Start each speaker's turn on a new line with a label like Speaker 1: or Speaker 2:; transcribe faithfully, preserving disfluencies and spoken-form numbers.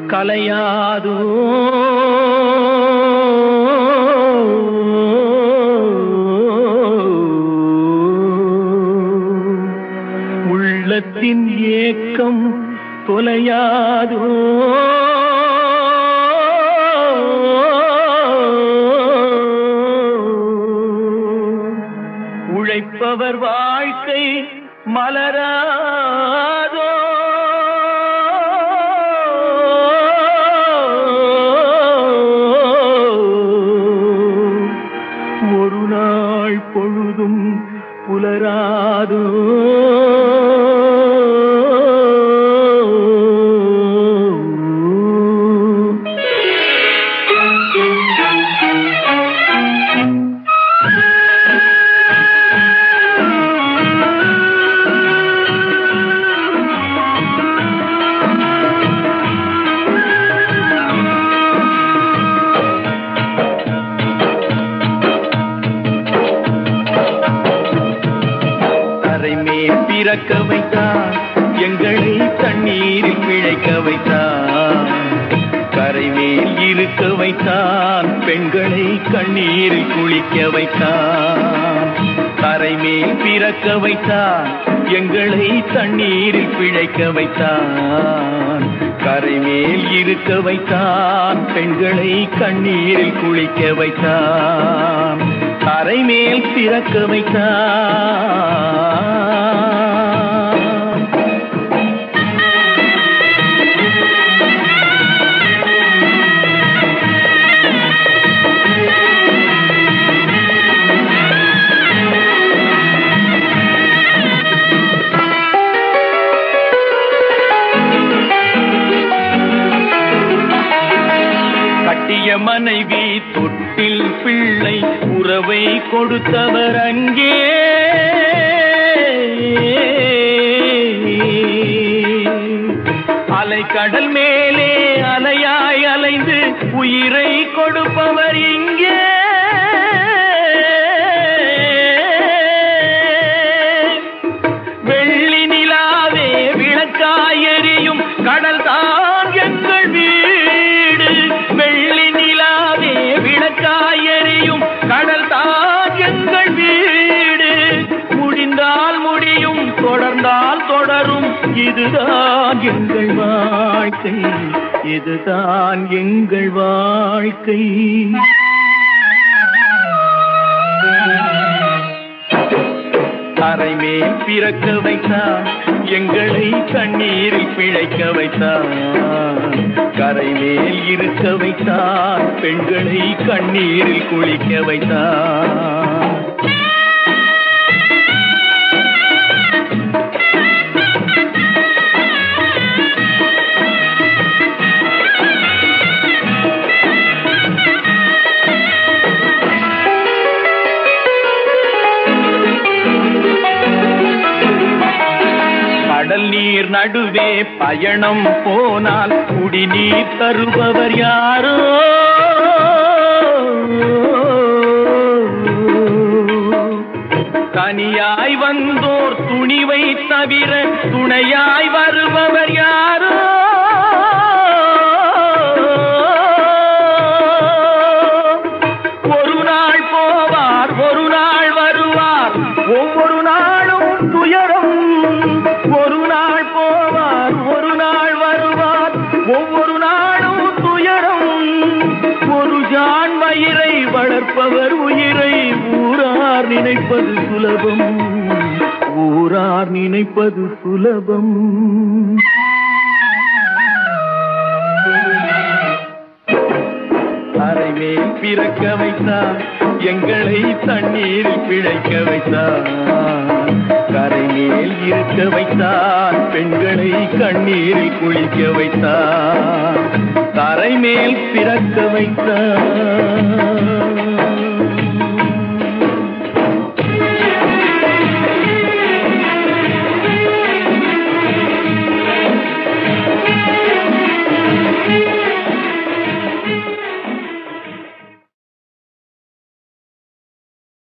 Speaker 1: கலையாதோ உள்ளத்தின் ஏக்கம் தொலையாதோ உழைப்பவர் வாழ்க்கை மலராதோ ஒரு நாள் பொழுதும் புலராதோ பிறக்க வைத்தான் எங்களை தண்ணீரில் பிழைக்க வைத்தான் கரைமேல் இருக்க வைத்தான் பெண்களை கண்ணீரில் குளிக்க வைத்தான் கரைமேல் பிறக்க வைத்தான் எங்களை தண்ணீரில் பிழைக்க வைத்தான் கரைமேல் இருக்க வைத்தான் பெண்களை கண்ணீரில் குளிக்க வைத்தான் கரைமேல் பிறக்க வைத்தான் மனைவி தொட்டில் பிள்ளை உறவை கொடுத்தவர் அங்கே அலை கடல் மேலே அலையாய் அலைந்து உயிரை கொடுப்பவர் இங்கே வெள்ளி நிலாவே விளக்காய் எரியும் கடல் தான் எங்கள் வீடு வெள்ளி விளக்காயறியும் கடல் தான் எங்கள் வீடு முடிந்தால் முடியும் தொடர்ந்தால் தொடரும் இதுதான் எங்கள் வாழ்க்கை இதுதான் எங்கள் வாழ்க்கை கரைமேல் பிறக்க வைத்தான் எங்களை கண்ணீரில் பிழைக்க வைத்தான் கரைமேல் இருக்க வைத்தான் பெண்களை கண்ணீரில் குளிக்க வைத்தான் கடல் நீர் நடுவே பயணம் போனால் குடிநீர் தருபவர் யாரோ தனியாய் வந்தோர் துணிவை தவிர துணையாய் வருபவர் யாரோ ஒரு நாள் போவார் ஒரு நாள் வருவார் ஒவ்வொரு நாளும் துயரம் ஒரு நாள் போவார் ஒரு நாள் வருவார் ஒவ்வொரு நாளும் துயரம் ஒரு ஜான் வயிறை வளர்ப்பவர் உயிரை ஊரார் நினைப்பது சுலபம் ஊரார் நினைப்பது சுலபம் அரைமேல் பிறக்க வைத்தான் எங்களை தண்ணீரில் பிழைக்க வைத்தான் கரைமேல் இருக்க வைத்தான் பெண்களை கண்ணீரில் குளிக்க வைத்தான் கரைமேல் பிறக்க வைத்தான்